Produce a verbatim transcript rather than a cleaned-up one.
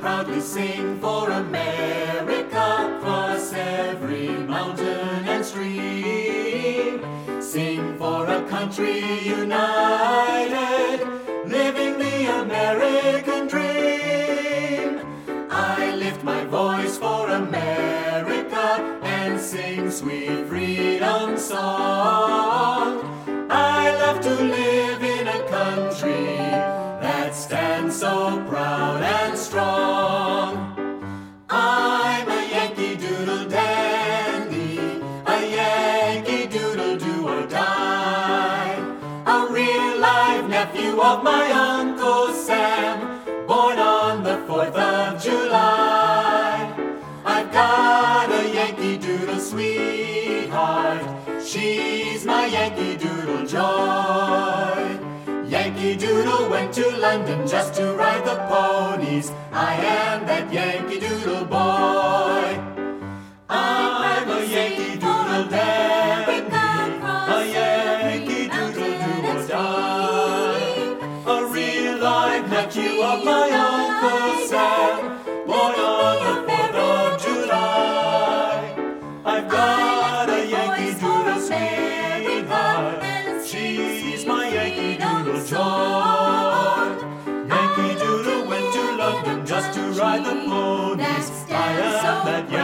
proudly sing for America, cross every mountain and stream. Sing for a country united, living the American dream. I lift my voice for America and sing sweet freedom song. I love to live in a country that stands so proud and strong. I'm a Yankee Doodle dandy, a Yankee Doodle do or die, a real live nephew of my Uncle Sam, born on the fourth of July. I've got a Yankee Doodle sweetheart, she's my Yankee Doodle joy. Yankee Doodle went to London just to ride the ponies. I am that Yankee Doodle boy. I'm a Yankee Doodle dandy, a Yankee Doodle do or die, a real live nephew of my Uncle Sam, born on the fourth of July. I've got a Yankee Doodle sweetheart, she's my Yankee Doodle joy. Yankee Doodle went to London just to ride the ponies. I am that Yankee